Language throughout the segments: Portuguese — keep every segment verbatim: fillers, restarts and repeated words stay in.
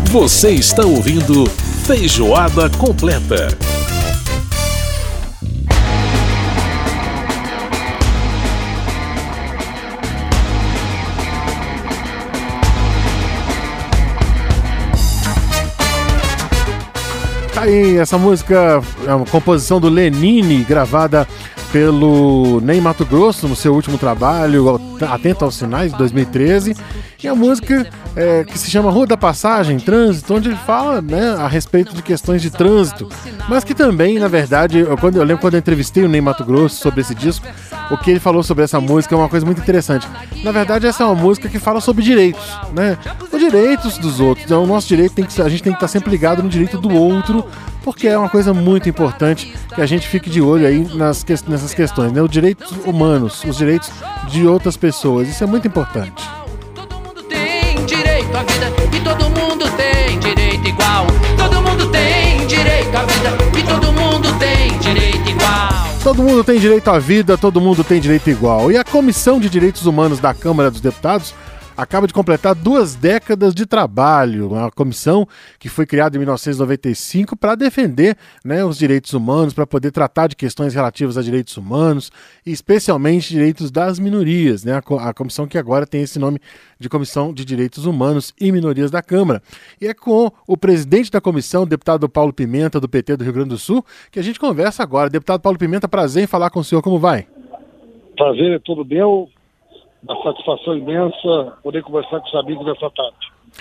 Você está ouvindo Feijoada Completa. Tá aí, essa música é uma composição do Lenine, gravada pelo Ney Matogrosso no seu último trabalho, Atento aos Sinais, de dois mil e treze. E a música é, que se chama Rua da Passagem, Trânsito, onde ele fala, né, a respeito de questões de trânsito, mas que também, na verdade, eu, quando, eu lembro quando eu entrevistei o Ney Matogrosso sobre esse disco, o que ele falou sobre essa música é uma coisa muito interessante. Na verdade, essa é uma música que fala sobre direitos, né? Os direitos dos outros. Então, o nosso direito tem que, a gente tem que estar sempre ligado no direito do outro, porque é uma coisa muito importante que a gente fique de olho aí nas, nessas questões, né? Os direitos humanos, os direitos de outras pessoas. Isso é muito importante. Todo mundo tem direito à vida e todo mundo tem direito igual. Todo mundo tem direito à vida e todo mundo tem direito igual. Todo mundo tem direito à vida, todo mundo tem direito igual. E a Comissão de Direitos Humanos da Câmara dos Deputados acaba de completar duas décadas de trabalho. Uma comissão que foi criada em mil novecentos e noventa e cinco para defender, né, os direitos humanos, para poder tratar de questões relativas a direitos humanos e especialmente direitos das minorias, né? A comissão que agora tem esse nome de Comissão de Direitos Humanos e Minorias da Câmara. E é com o presidente da comissão, o deputado Paulo Pimenta, do P T do Rio Grande do Sul, que a gente conversa agora. Deputado Paulo Pimenta, prazer em falar com o senhor. Como vai? Prazer é todo meu. Uma satisfação imensa poder conversar com os amigos dessa tarde.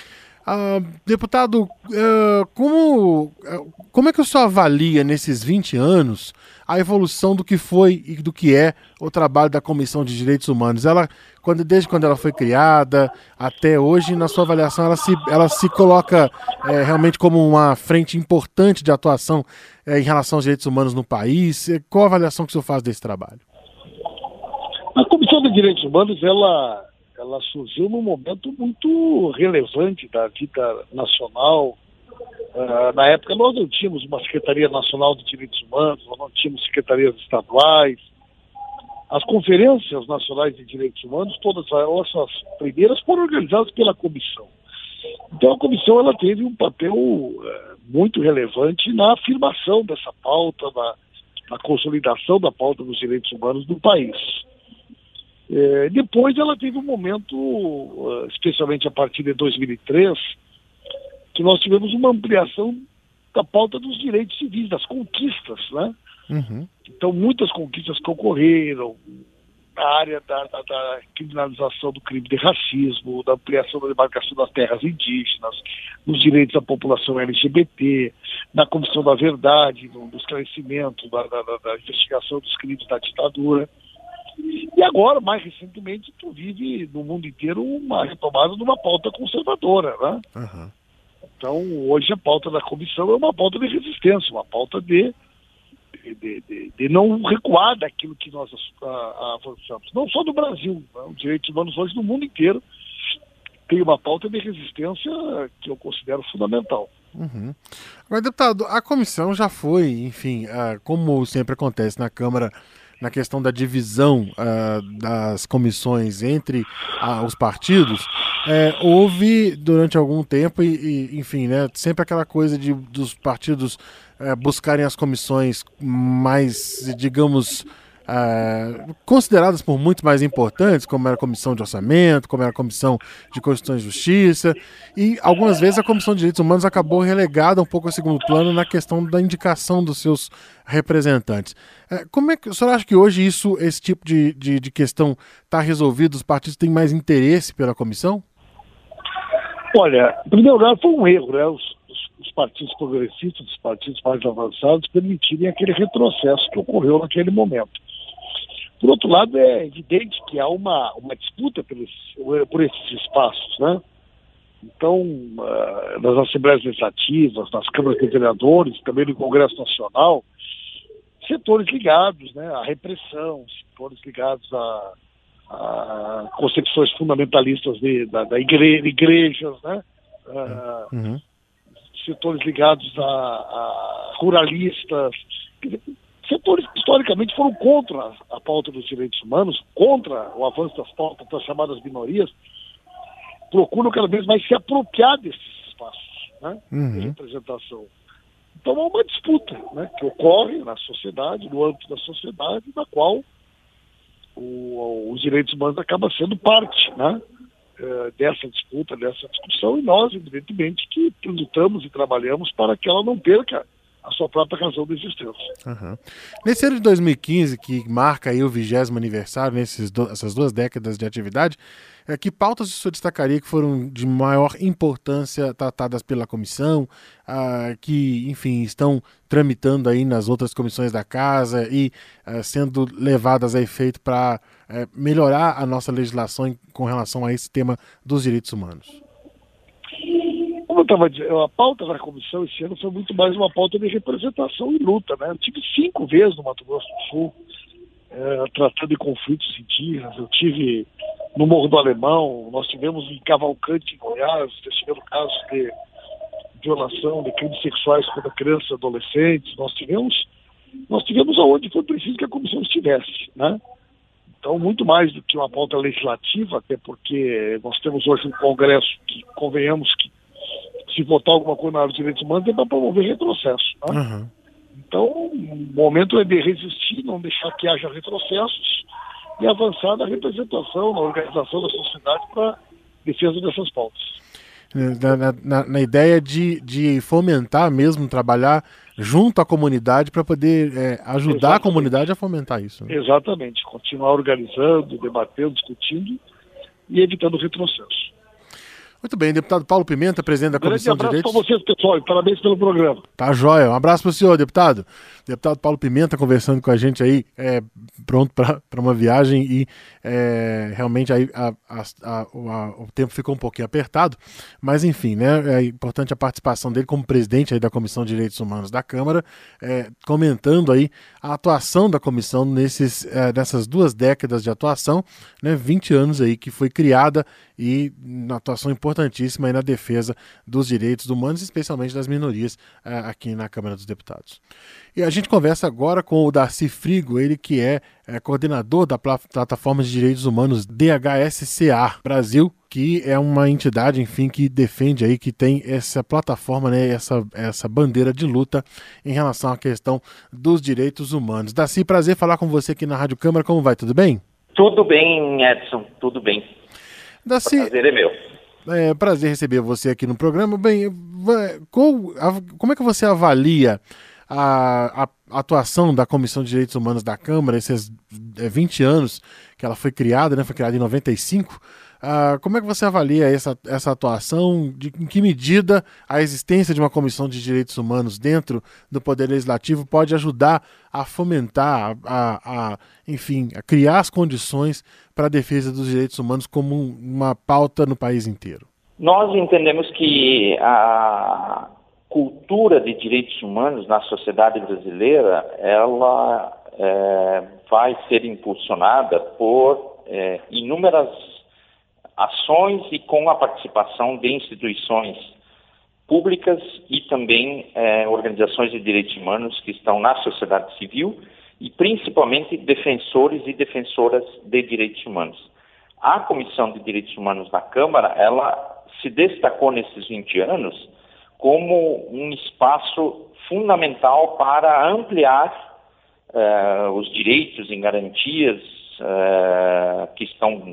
Ah, deputado, uh, como, uh, como é que o senhor avalia nesses vinte anos a evolução do que foi e do que é o trabalho da Comissão de Direitos Humanos? Ela, quando, desde quando ela foi criada até hoje, na sua avaliação, ela se, ela se coloca é, realmente como uma frente importante de atuação é, em relação aos direitos humanos no país? Qual a avaliação que o senhor faz desse trabalho? A Comissão de Direitos Humanos, ela, ela surgiu num momento muito relevante da vida nacional. Uh, na época nós não tínhamos uma Secretaria Nacional de Direitos Humanos, nós não tínhamos secretarias estaduais. As conferências nacionais de direitos humanos, todas elas, as primeiras, foram organizadas pela comissão. Então a comissão ela teve um papel uh, muito relevante na afirmação dessa pauta, na, na consolidação da pauta dos direitos humanos no país. É, depois ela teve um momento, uh, especialmente a partir de dois mil e três, que nós tivemos uma ampliação da pauta dos direitos civis, das conquistas, né? Uhum. Então, muitas conquistas que ocorreram na área da, da, da criminalização do crime de racismo, da ampliação da demarcação das terras indígenas, nos direitos da população L G B T, na Comissão da Verdade, do, do esclarecimento, da, da, da investigação dos crimes da ditadura. E agora, mais recentemente, tu vive no mundo inteiro uma retomada de uma pauta conservadora, né? Uhum. Então, hoje a pauta da comissão é uma pauta de resistência, uma pauta de, de, de, de não recuar daquilo que nós avançamos. Não só no Brasil, né? Os direitos humanos hoje no mundo inteiro tem uma pauta de resistência que eu considero fundamental. Uhum. Agora, deputado, a comissão já foi, enfim, uh, como sempre acontece na Câmara, na questão da divisão uh, das comissões entre uh, os partidos, é, houve durante algum tempo, e, e, enfim, né, sempre aquela coisa de, dos partidos uh, buscarem as comissões mais, digamos, uh, consideradas por muitos mais importantes, como era a Comissão de Orçamento, como era a Comissão de Constituição e Justiça, e algumas vezes a Comissão de Direitos Humanos acabou relegada um pouco ao segundo plano na questão da indicação dos seus representantes. Como é que o senhor acha que hoje isso, esse tipo de, de, de questão está resolvido? Os partidos têm mais interesse pela comissão? Olha, em primeiro lugar, foi um erro, né? Os, os, os partidos progressistas, os partidos mais avançados, permitirem aquele retrocesso que ocorreu naquele momento. Por outro lado, é evidente que há uma, uma disputa pelos, por esses espaços, né? Então, uh, nas Assembleias Legislativas, nas câmaras de vereadores, também no Congresso Nacional, setores ligados, né, à repressão, setores ligados a, a concepções fundamentalistas de, da, da igre, igrejas, né, uh, uhum. setores ligados a, a ruralistas, setores que historicamente foram contra a pauta dos direitos humanos, contra o avanço das pautas das chamadas minorias, procuram cada vez mais se apropriar desses espaços. né, Uhum. de representação. Então é uma disputa, né, que ocorre na sociedade, no âmbito da sociedade, na qual o, os direitos humanos acabam sendo parte, né, dessa disputa, dessa discussão, e nós, evidentemente, que lutamos e trabalhamos para que ela não perca a sua própria razão de existência. Uhum. Nesse ano de dois mil e quinze, que marca aí o vigésimo aniversário, nessas do, essas duas décadas de atividade, é, que pautas o senhor destacaria que foram de maior importância tratadas pela comissão, ah, que, enfim, estão tramitando aí nas outras comissões da casa e ah, sendo levadas a efeito para eh, melhorar a nossa legislação em, com relação a esse tema dos direitos humanos? Como eu estava dizendo, a pauta da comissão esse ano foi muito mais uma pauta de representação e luta, né? Eu tive cinco vezes no Mato Grosso do Sul, é, tratando de conflitos indígenas. Eu tive no Morro do Alemão, nós tivemos em Cavalcante, em Goiás, tivemos casos de violação, de crimes sexuais contra crianças e adolescentes. Nós tivemos, nós tivemos aonde foi preciso que a comissão estivesse, né? Então, muito mais do que uma pauta legislativa, até porque nós temos hoje um Congresso que, convenhamos que se votar alguma coisa na área dos direitos humanos é para promover retrocesso, né? Uhum. Então, o momento é de resistir, não deixar que haja retrocessos e avançar na representação, na organização da sociedade para defesa dessas pautas. Na, na, na ideia de, de fomentar mesmo, trabalhar junto à comunidade para poder é, ajudar Exatamente. a comunidade a fomentar isso. Né? Exatamente, continuar organizando, debatendo, discutindo e evitando retrocesso. Muito bem, deputado Paulo Pimenta, presidente da Comissão de Direitos... Um abraço para vocês, pessoal, e parabéns pelo programa. Tá jóia, um abraço para o senhor, deputado. Deputado Paulo Pimenta conversando com a gente aí, é, pronto para uma viagem e é, realmente aí a, a, a, a, o tempo ficou um pouquinho apertado, mas enfim, né, é importante a participação dele como presidente aí da Comissão de Direitos Humanos da Câmara, é, comentando aí a atuação da comissão nesses, é, nessas duas décadas de atuação, né, vinte anos aí que foi criada e na atuação importantíssima aí na defesa dos direitos humanos, especialmente das minorias uh, aqui na Câmara dos Deputados. E a gente conversa agora com o Darcy Frigo, ele que é, é coordenador da Plataforma de Direitos Humanos D H S C A Brasil, que é uma entidade, enfim, que defende aí, que tem essa plataforma, né, essa, essa bandeira de luta em relação à questão dos direitos humanos. Darcy, prazer falar com você aqui na Rádio Câmara, como vai? Tudo bem? Tudo bem, Edson, tudo bem. Darcy, prazer é meu. É prazer receber você aqui no programa. Bem, como é que você avalia a, a atuação da Comissão de Direitos Humanos da Câmara, esses vinte anos que ela foi criada, né? Foi criada em noventa e cinco. Uh, como é que você avalia essa, essa atuação? De, em que medida a existência de uma Comissão de Direitos Humanos dentro do Poder Legislativo pode ajudar a fomentar, a, a, enfim, a criar as condições para a defesa dos direitos humanos como um, uma pauta no país inteiro? Nós entendemos que a cultura de direitos humanos na sociedade brasileira, ela é, vai ser impulsionada por é, inúmeras ações e com a participação de instituições públicas e também eh, organizações de direitos humanos que estão na sociedade civil e principalmente defensores e defensoras de direitos humanos. A Comissão de Direitos Humanos da Câmara, ela se destacou nesses vinte anos como um espaço fundamental para ampliar eh, os direitos e garantias eh, que estão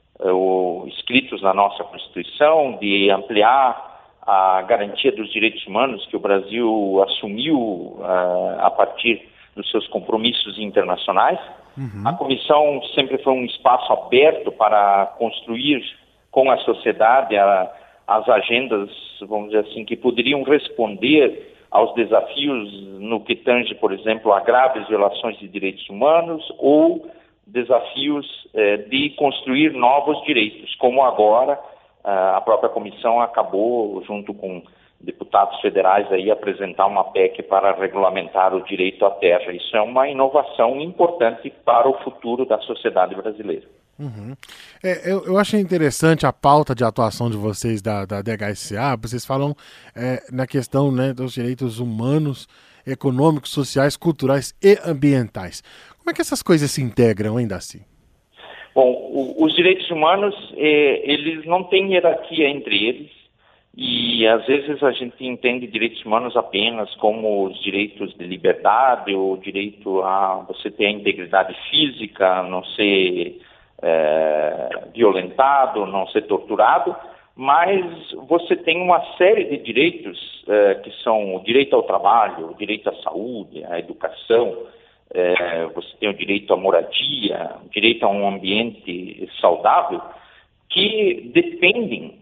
Uh, escritos na nossa Constituição, de ampliar a garantia dos direitos humanos que o Brasil assumiu uh, a partir dos seus compromissos internacionais. Uhum. A comissão sempre foi um espaço aberto para construir com a sociedade a, as agendas, vamos dizer assim, que poderiam responder aos desafios no que tange, por exemplo, a graves violações de direitos humanos ou desafios eh, de construir novos direitos, como agora ah, a própria comissão acabou, junto com deputados federais, aí, apresentar uma P E C para regulamentar o direito à terra. Isso é uma inovação importante para o futuro da sociedade brasileira. Uhum. É, eu, eu achei interessante a pauta de atuação de vocês da, da D H S C A. Vocês falam é, na questão, né, dos direitos humanos, econômicos, sociais, culturais e ambientais. Como é que essas coisas se integram, hein, Darcy? Bom, o, os direitos humanos, eh, eles não têm hierarquia entre eles. E às vezes a gente entende direitos humanos apenas como os direitos de liberdade, o direito a você ter a integridade física, não ser é, violentado, não ser torturado, mas você tem uma série de direitos é, que são o direito ao trabalho, o direito à saúde, à educação, é, você tem o direito à moradia, o direito a um ambiente saudável, que dependem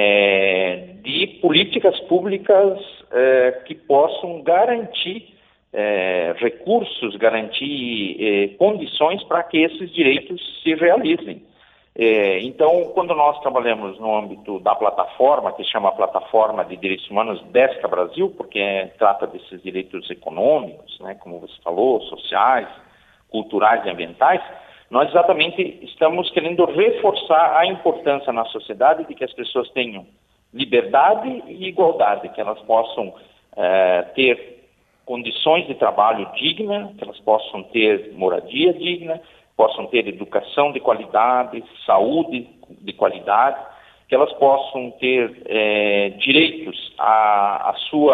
É, de políticas públicas é, que possam garantir é, recursos, garantir é, condições para que esses direitos se realizem. É, então, quando nós trabalhamos no âmbito da plataforma, que se chama Plataforma de Direitos Humanos DESCA Brasil, porque é, trata desses direitos econômicos, né, como você falou, sociais, culturais e ambientais, nós exatamente estamos querendo reforçar a importância na sociedade de que as pessoas tenham liberdade e igualdade, que elas possam é, ter condições de trabalho dignas, que elas possam ter moradia digna, possam ter educação de qualidade, saúde de qualidade, que elas possam ter é, direitos à, à sua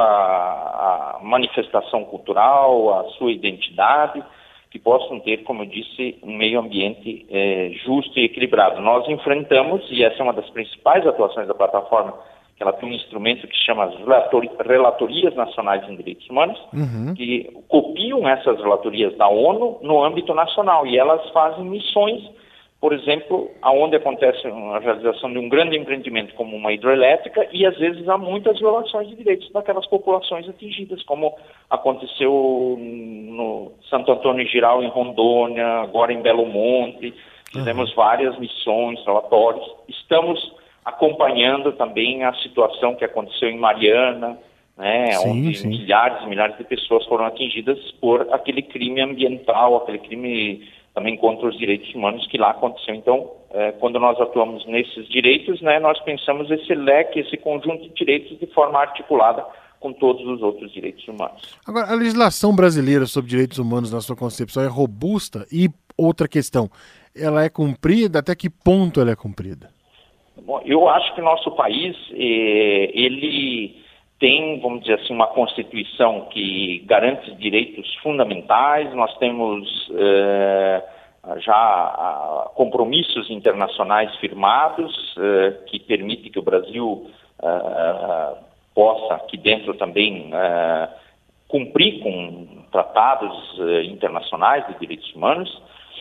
à manifestação cultural, à sua identidade, que possam ter, como eu disse, um meio ambiente é, justo e equilibrado. Nós enfrentamos, e essa é uma das principais atuações da plataforma, que ela tem um instrumento que se chama as Relatorias Nacionais em Direitos Humanos, uhum. que copiam essas relatorias da ONU no âmbito nacional, e elas fazem missões, por exemplo, aonde acontece a realização de um grande empreendimento como uma hidroelétrica, e às vezes há muitas violações de direitos daquelas populações atingidas, como aconteceu no Santo Antônio Giral, em Rondônia, agora em Belo Monte. Fizemos uhum. várias missões, relatórios. Estamos acompanhando também a situação que aconteceu em Mariana, né, sim, onde sim. milhares e milhares de pessoas foram atingidas por aquele crime ambiental, aquele crime também contra os direitos humanos que lá aconteceu. Então, é, quando nós atuamos nesses direitos, né, nós pensamos esse leque, esse conjunto de direitos de forma articulada com todos os outros direitos humanos. Agora, a legislação brasileira sobre direitos humanos, na sua concepção, é robusta? E outra questão, ela é cumprida? Até que ponto ela é cumprida? Bom, eu acho que o nosso país, eh, ele tem, vamos dizer assim, uma Constituição que garante direitos fundamentais. Nós temos eh, já ah, compromissos internacionais firmados eh, que permitem que o Brasil ah, possa, aqui dentro também, ah, cumprir com tratados eh, internacionais de direitos humanos.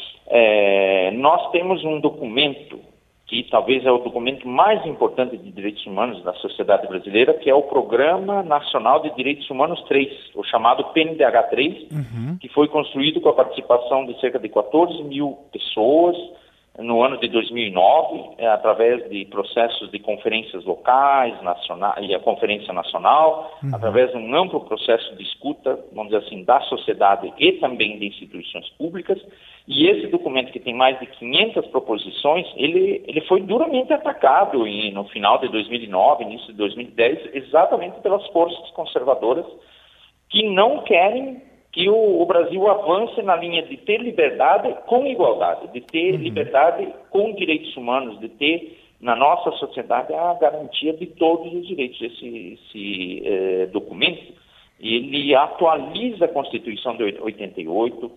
Eh, nós temos um documento que talvez é o documento mais importante de direitos humanos da sociedade brasileira, que é o Programa Nacional de Direitos Humanos três, o chamado P N D H três, uhum. que foi construído com a participação de cerca de quatorze mil pessoas no ano de dois mil e nove, é, através de processos de conferências locais nacional, e a Conferência Nacional, uhum. através de um amplo processo de escuta, vamos dizer assim, da sociedade e também de instituições públicas. E esse documento, que tem mais de quinhentas proposições, ele, ele foi duramente atacado em, no final de dois mil e nove, início de dois mil e dez, exatamente pelas forças conservadoras que não querem que o, o Brasil avance na linha de ter liberdade com igualdade, de ter uhum. liberdade com direitos humanos, de ter na nossa sociedade a garantia de todos os direitos. Esse, esse eh, documento, ele atualiza a Constituição de oitenta e oito,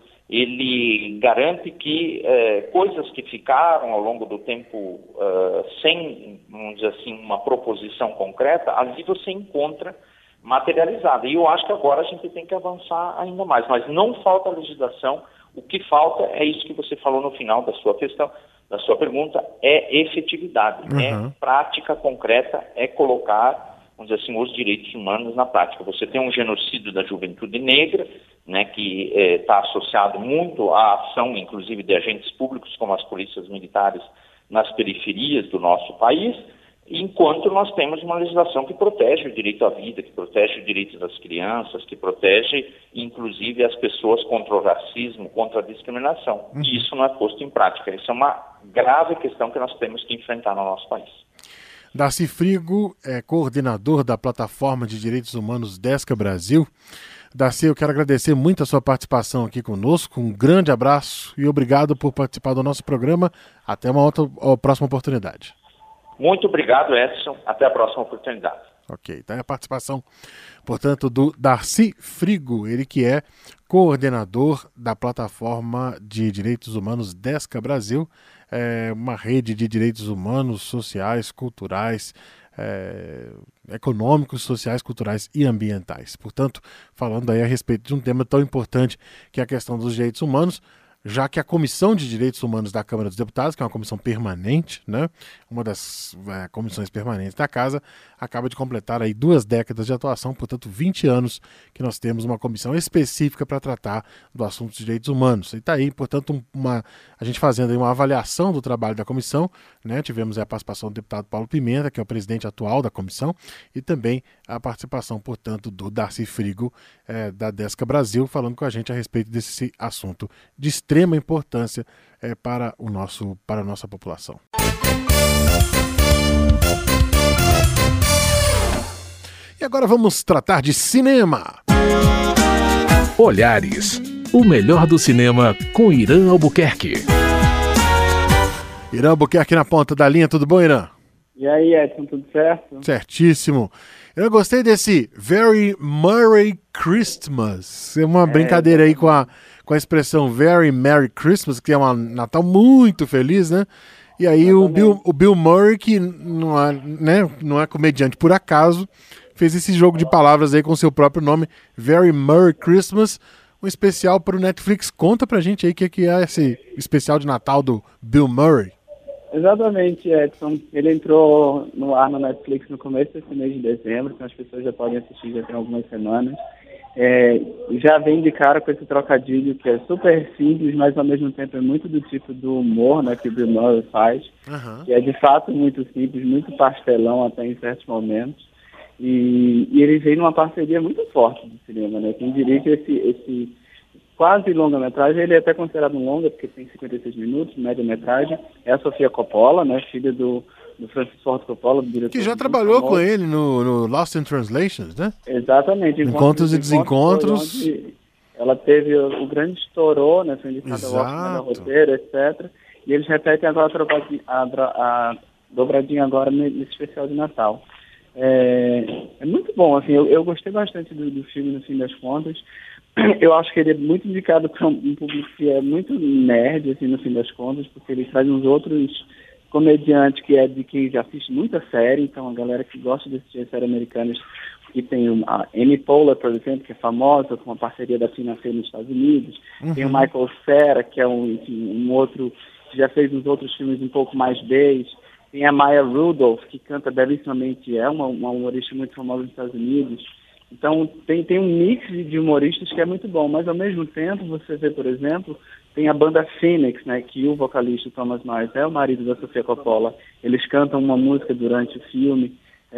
ele garante que eh, coisas que ficaram ao longo do tempo uh, sem, vamos dizer assim, uma proposição concreta, ali você encontra materializada. E eu acho que agora a gente tem que avançar ainda mais. Mas não falta legislação. O que falta é isso que você falou no final da sua questão, da sua pergunta, é efetividade, uhum. é prática concreta, é colocar, vamos dizer assim, os direitos humanos na prática. Você tem um genocídio da juventude negra, né, que está eh, associado muito à ação, inclusive, de agentes públicos, como as polícias militares, nas periferias do nosso país, enquanto nós temos uma legislação que protege o direito à vida, que protege o direito das crianças, que protege, inclusive, as pessoas contra o racismo, contra a discriminação. Uhum. E isso não é posto em prática. Isso é uma grave questão que nós temos que enfrentar no nosso país. Darcy Frigo é coordenador da Plataforma de Direitos Humanos DESCA Brasil. Darcy, eu quero agradecer muito a sua participação aqui conosco. Um grande abraço e obrigado por participar do nosso programa. Até uma outra, uma próxima oportunidade. Muito obrigado, Edson. Até a próxima oportunidade. Ok, então é a participação, portanto, do Darcy Frigo, ele que é coordenador da plataforma de direitos humanos Desca Brasil, é uma rede de direitos humanos, sociais, culturais, é, econômicos, sociais, culturais e ambientais. Portanto, falando aí a respeito de um tema tão importante que é a questão dos direitos humanos, já que a Comissão de Direitos Humanos da Câmara dos Deputados, que é uma comissão permanente, né, uma das é, comissões permanentes da Casa, acaba de completar aí duas décadas de atuação, portanto vinte anos que nós temos uma comissão específica para tratar do assunto dos direitos humanos. E está aí, portanto, uma, a gente fazendo aí uma avaliação do trabalho da comissão, né, tivemos aí a participação do deputado Paulo Pimenta, que é o presidente atual da comissão, e também a participação, portanto, do Darcy Frigo, é, da Desca Brasil, falando com a gente a respeito desse assunto de extrema importância é, para, o nosso, para a nossa população. E agora vamos tratar de cinema. Olhares, o melhor do cinema com Irã Albuquerque. Irã Albuquerque na ponta da linha, tudo bom, Irã? E aí, Edson, tudo certo? Certíssimo. Eu gostei desse Very Merry Christmas. É uma é, brincadeira aí com a, com a expressão Very Merry Christmas, que é um Natal muito feliz, né? E aí o Bill, o Bill Murray, que não é, né, não é comediante por acaso, fez esse jogo de palavras aí com seu próprio nome, Very Merry Christmas, um especial para o Netflix. Conta pra gente aí o que, que é esse especial de Natal do Bill Murray. Exatamente, Edson. Ele entrou no ar no Netflix no começo desse mês de dezembro, então as pessoas já podem assistir já tem algumas semanas. É, já vem de cara com esse trocadilho que é super simples, mas ao mesmo tempo é muito do tipo do humor, né, que o Bill Murray faz, uhum. Que é de fato muito simples, muito pastelão até em certos momentos. E, e ele vem numa parceria muito forte do cinema, né? Quem dirige esse, esse quase longa-metragem, ele é até considerado um longa, porque tem cinquenta e seis minutos, média-metragem, é a Sofia Coppola, né, filha do, do Francis Ford Coppola, do diretor. Que já trabalhou com ele no, no Lost in Translations, né? Exatamente. Encontros e Desencontros. Ela teve o, o grande estourou, né, foi indicada ao Oscar no roteiro, etcétera. E eles repetem agora a, a, a dobradinha agora nesse especial de Natal. É, é muito bom, assim, eu, eu gostei bastante do, do filme, no fim das contas. Eu acho que ele é muito indicado para um público que é muito nerd, assim, no fim das contas, porque ele traz uns outros comediantes que é de quem já assiste muita série, então a galera que gosta de assistir séries americanas, que tem a Amy Poehler, por exemplo, que é famosa, com uma parceria da Tina Fey nos Estados Unidos, uhum. Tem o Michael Cera, que é um, enfim, um outro, que já fez uns outros filmes um pouco mais beige, tem a Maya Rudolph, que canta belíssimamente, é uma, uma humorista muito famosa nos Estados Unidos. Então, tem, tem um mix de humoristas que é muito bom, mas ao mesmo tempo, você vê, por exemplo, tem a banda Phoenix, né, que o vocalista Thomas Miles é o marido da Sofia Coppola. Eles cantam uma música durante o filme.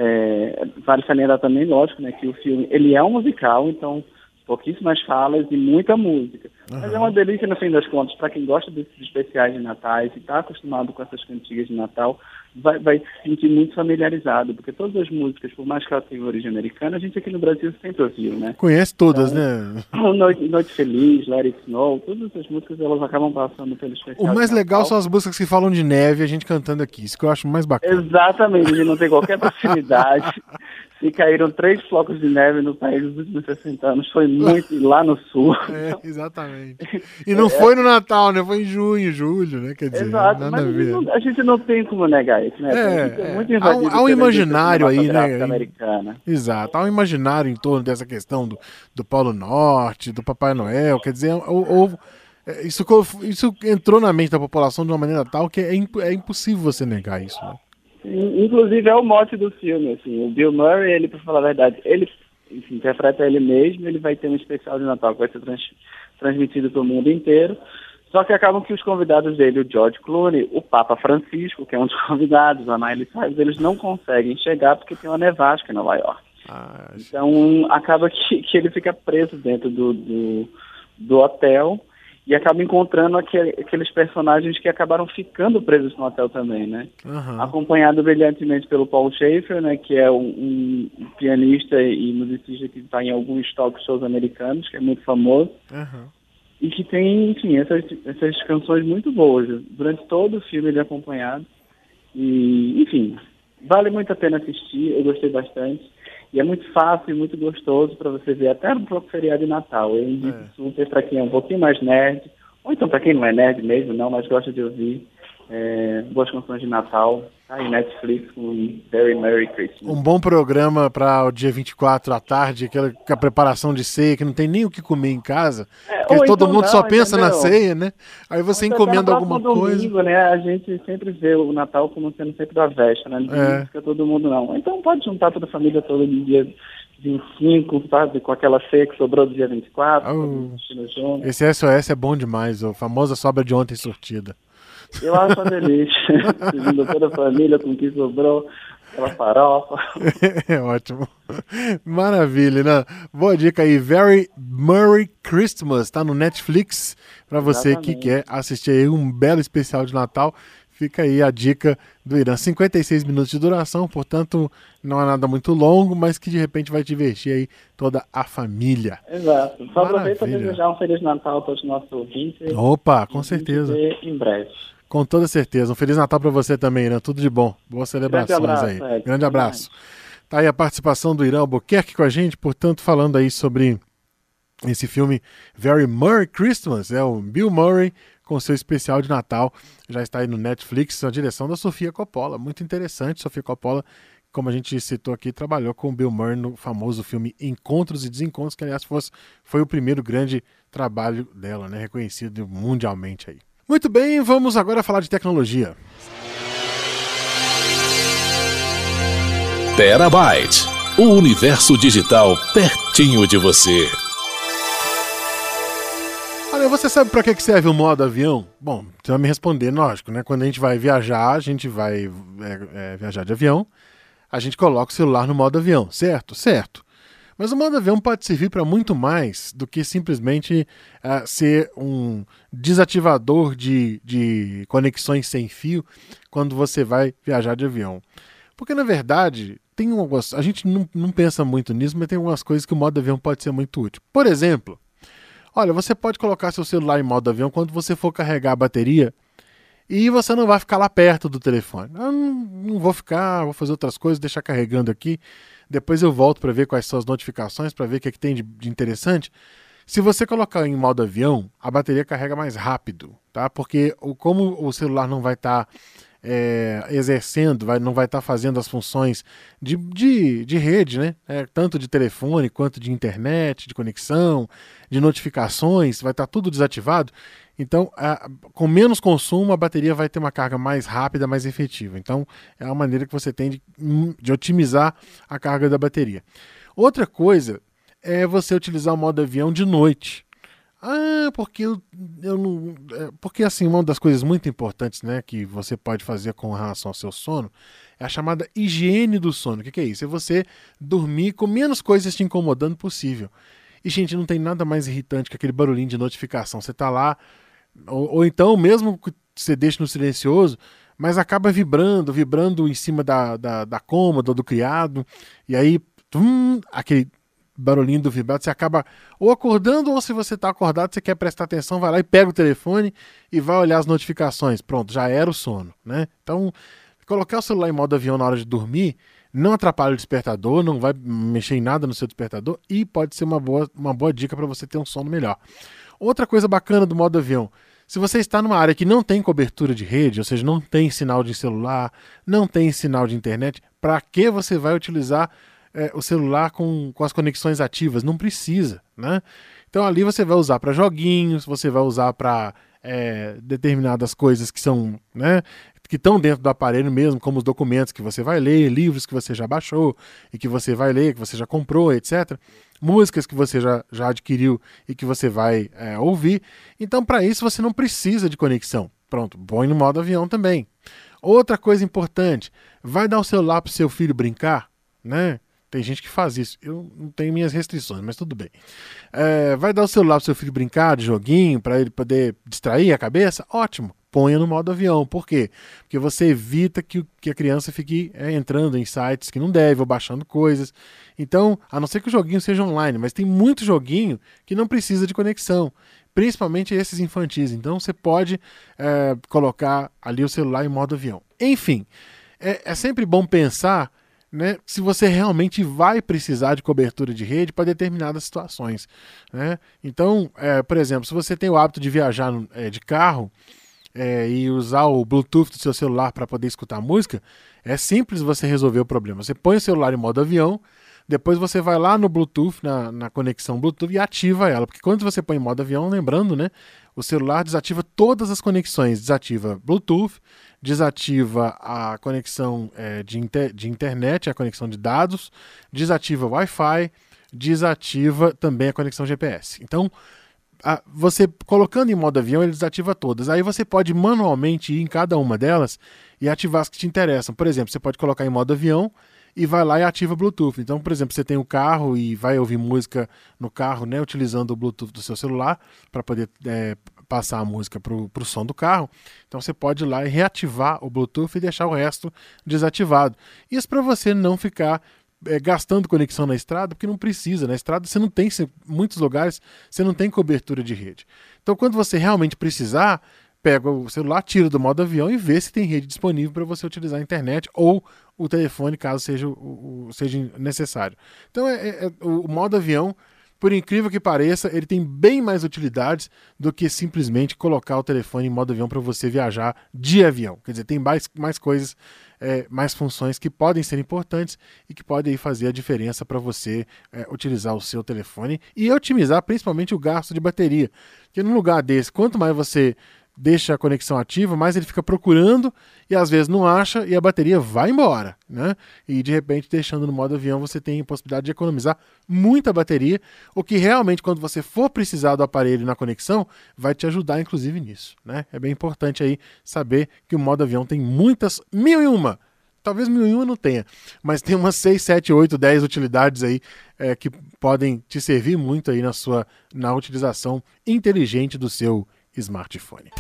É, vale salientar também, lógico, né, que o filme ele é um musical, então pouquíssimas falas e muita música. Uhum. Mas é uma delícia, no fim das contas, para quem gosta desses especiais de Natais e está acostumado com essas cantigas de Natal, vai, vai se sentir muito familiarizado, porque todas as músicas, por mais que elas tenham origem americana, a gente aqui no Brasil sempre ouviu, né? Conhece todas, então, né? Noite, Noite Feliz, Let It Snow, todas essas músicas elas acabam passando pelo especial. O mais legal são as músicas que falam de neve, a gente cantando aqui, isso que eu acho mais bacana. Exatamente, a gente não tem qualquer proximidade. E caíram três flocos de neve no país nos últimos sessenta anos. Foi muito lá no sul. É, exatamente. E não é. foi no Natal, né? Foi em junho, julho, né? Quer dizer, exato, nada mas a, ver. Não, a gente não tem como negar isso, né? É, é muito há, um, há um imaginário aí, né? Americana. Exato. Há um imaginário em torno dessa questão do, do Polo Norte, do Papai Noel. Quer dizer, ou, ou, isso, isso entrou na mente da população de uma maneira tal que é, imp, é impossível você negar isso, né? Inclusive é o mote do filme, assim, o Bill Murray, ele, para falar a verdade, ele enfim, interpreta ele mesmo, ele vai ter um especial de Natal que vai ser trans, transmitido para o mundo inteiro, só que acabam que os convidados dele, o George Clooney, o Papa Francisco, que é um dos convidados, a Miley Cyrus, eles não conseguem chegar porque tem uma nevasca em Nova York. Ah, então acaba que, que ele fica preso dentro do, do, do hotel e acaba encontrando aquele, aqueles personagens que acabaram ficando presos no hotel também, né? Uhum. Acompanhado brilhantemente pelo Paul Schaefer, né? Que é um, um pianista e musicista que está em alguns talk shows americanos, que é muito famoso. Uhum. E que tem, enfim, essas, essas canções muito boas. Durante todo o filme ele é acompanhado. E, enfim, vale muito a pena assistir, eu gostei bastante. E é muito fácil e muito gostoso para você ver até no próprio feriado de Natal. Eu indico é. super para quem é um pouquinho mais nerd, ou então para quem não é nerd mesmo, não, mas gosta de ouvir é, boas canções de Natal. Tá aí Netflix com Very Merry Christmas. Um bom programa para o dia vinte e quatro à tarde, aquela com a preparação de ceia, que não tem nem o que comer em casa. É, porque todo então mundo não, só pensa entendeu? na ceia, né? Aí você ou encomenda alguma coisa. Domingo, né? A gente sempre vê o Natal como sendo sempre da véspera, né? Não é. fica todo mundo, não. Então pode juntar toda a família toda no dia vinte e cinco, sabe? Com aquela ceia que sobrou do dia vinte e quatro. Oh, junto. Esse S O S é bom demais, a famosa sobra de ontem sortida. Eu acho uma delícia. Seguindo toda a família com o que sobrou, aquela farofa. É ótimo. Maravilha, né? Boa dica aí. Very Merry Christmas. Tá no Netflix para você Exatamente. que quer assistir aí um belo especial de Natal. Fica aí a dica do Irã. cinquenta e seis minutos de duração, portanto não é nada muito longo, mas que de repente vai divertir aí toda a família. Exato. Só aproveita para desejar um Feliz Natal a todos os nossos ouvintes. Opa, com certeza. Em breve. Com toda certeza. Um Feliz Natal para você também, Irã. Tudo de bom. Boas celebrações abraço, aí. É, Grande abraço. Tá aí a participação do Irã Albuquerque com a gente, portanto, falando aí sobre esse filme Very Merry Christmas. É o Bill Murray com seu especial de Natal. Já está aí no Netflix, na direção da Sofia Coppola. Muito interessante. Sofia Coppola, como a gente citou aqui, trabalhou com o Bill Murray no famoso filme Encontros e Desencontros, que, aliás, foi, foi o primeiro grande trabalho dela, né? Reconhecido mundialmente aí. Muito bem, vamos agora falar de tecnologia. Terabyte, o universo digital pertinho de você. Olha, você sabe para que serve o modo avião? Bom, você vai me responder, lógico, né? Quando a gente vai viajar, a gente vai é, é, viajar de avião, a gente coloca o celular no modo avião, certo? Certo. Mas o modo avião pode servir para muito mais do que simplesmente uh, ser um desativador de, de conexões sem fio quando você vai viajar de avião. Porque, na verdade, tem algumas, a gente não, não pensa muito nisso, mas tem algumas coisas que o modo avião pode ser muito útil. Por exemplo, olha, você pode colocar seu celular em modo avião quando você for carregar a bateria e você não vai ficar lá perto do telefone. Eu não, não vou ficar, vou fazer outras coisas, deixar carregando aqui. Depois eu volto para ver quais são as notificações, para ver o que, é que tem de, de interessante. Se você colocar em modo avião, a bateria carrega mais rápido, tá? Porque o, como o celular não vai estar tá, é, exercendo, vai, não vai estar tá fazendo as funções de, de, de rede, né? É, tanto de telefone quanto de internet, de conexão, de notificações, vai estar tá tudo desativado. Então, a, com menos consumo, a bateria vai ter uma carga mais rápida, mais efetiva. Então, é uma maneira que você tem de, de otimizar a carga da bateria. Outra coisa é você utilizar o modo avião de noite. Ah, porque eu, eu não. É, porque, assim, uma das coisas muito importantes, né, que você pode fazer com relação ao seu sono é a chamada higiene do sono. O que, que é isso? É você dormir com menos coisas te incomodando possível. E, gente, não tem nada mais irritante que aquele barulhinho de notificação. Você tá lá. Ou, ou então, mesmo que você deixe no silencioso, mas acaba vibrando, vibrando em cima da, da, da cômoda, do criado, e aí, tum, aquele barulhinho do vibrado, você acaba ou acordando, ou se você está acordado, você quer prestar atenção, vai lá e pega o telefone e vai olhar as notificações. Pronto, já era o sono, né? Então, colocar o celular em modo avião na hora de dormir não atrapalha o despertador, não vai mexer em nada no seu despertador e pode ser uma boa, uma boa dica para você ter um sono melhor. Outra coisa bacana do modo avião, se você está numa área que não tem cobertura de rede, ou seja, não tem sinal de celular, não tem sinal de internet, para que você vai utilizar é, o celular com, com as conexões ativas? Não precisa, né? Então ali você vai usar para joguinhos, você vai usar para é, determinadas coisas que são, né, que estão dentro do aparelho mesmo, como os documentos que você vai ler, livros que você já baixou e que você vai ler, que você já comprou, etcétera. Músicas que você já, já adquiriu e que você vai é, ouvir. Então, para isso, você não precisa de conexão. Pronto, põe no modo avião também. Outra coisa importante, vai dar o celular para o seu filho brincar, né? Tem gente que faz isso. Eu não tenho minhas restrições, mas tudo bem. É, vai dar o celular para o seu filho brincar de joguinho, para ele poder distrair a cabeça? Ótimo. Ponha no modo avião. Por quê? Porque você evita que, que a criança fique é, entrando em sites que não deve ou baixando coisas. Então, a não ser que o joguinho seja online, mas tem muito joguinho que não precisa de conexão, principalmente esses infantis. Então, você pode é, colocar ali o celular em modo avião. Enfim, é, é sempre bom pensar, né, se você realmente vai precisar de cobertura de rede para determinadas situações, né? Então, é, por exemplo, se você tem o hábito de viajar é, de carro é, e usar o Bluetooth do seu celular para poder escutar música, é simples você resolver o problema. Você põe o celular em modo avião, depois você vai lá no Bluetooth, na, na conexão Bluetooth, e ativa ela. Porque quando você põe em modo avião, lembrando, né, o celular desativa todas as conexões. Desativa Bluetooth, desativa a conexão é, de, inter, de internet, a conexão de dados, desativa Wi-Fi, desativa também a conexão G P S. Então, a, você colocando em modo avião, ele desativa todas. Aí você pode manualmente ir em cada uma delas e ativar as que te interessam. Por exemplo, você pode colocar em modo avião e vai lá e ativa Bluetooth. Então, por exemplo, você tem um carro e vai ouvir música no carro, né, utilizando o Bluetooth do seu celular para poder é, passar a música para o som do carro. Então, você pode ir lá e reativar o Bluetooth e deixar o resto desativado. Isso para você não ficar é, gastando conexão na estrada, porque não precisa. Na estrada você não tem, em muitos lugares, você não tem cobertura de rede. Então, quando você realmente precisar, pega o celular, tira do modo avião e vê se tem rede disponível para você utilizar a internet ou o telefone, caso seja, o, o, seja necessário. Então, é, é, o modo avião, por incrível que pareça, ele tem bem mais utilidades do que simplesmente colocar o telefone em modo avião para você viajar de avião. Quer dizer, tem mais, mais coisas, é, mais funções que podem ser importantes e que podem aí fazer a diferença para você é, utilizar o seu telefone e otimizar principalmente o gasto de bateria. Porque num lugar desse, quanto mais você deixa a conexão ativa, mais ele fica procurando e às vezes não acha e a bateria vai embora, né? E de repente, deixando no modo avião, você tem a possibilidade de economizar muita bateria, o que realmente, quando você for precisar do aparelho na conexão, vai te ajudar inclusive nisso, né? É bem importante aí saber que o modo avião tem muitas, mil e uma, talvez mil e uma não tenha, mas tem umas seis, sete, oito, dez utilidades aí é, que podem te servir muito aí na sua, na utilização inteligente do seu smartphone.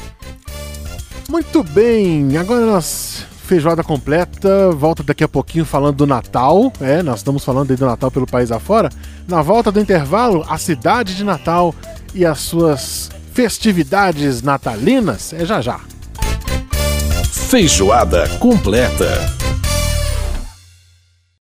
Muito bem, agora nós, feijoada completa, volta daqui a pouquinho falando do Natal, é, nós estamos falando aí do Natal pelo país afora. Na volta do intervalo, a cidade de Natal e as suas festividades natalinas, é já já. Feijoada completa.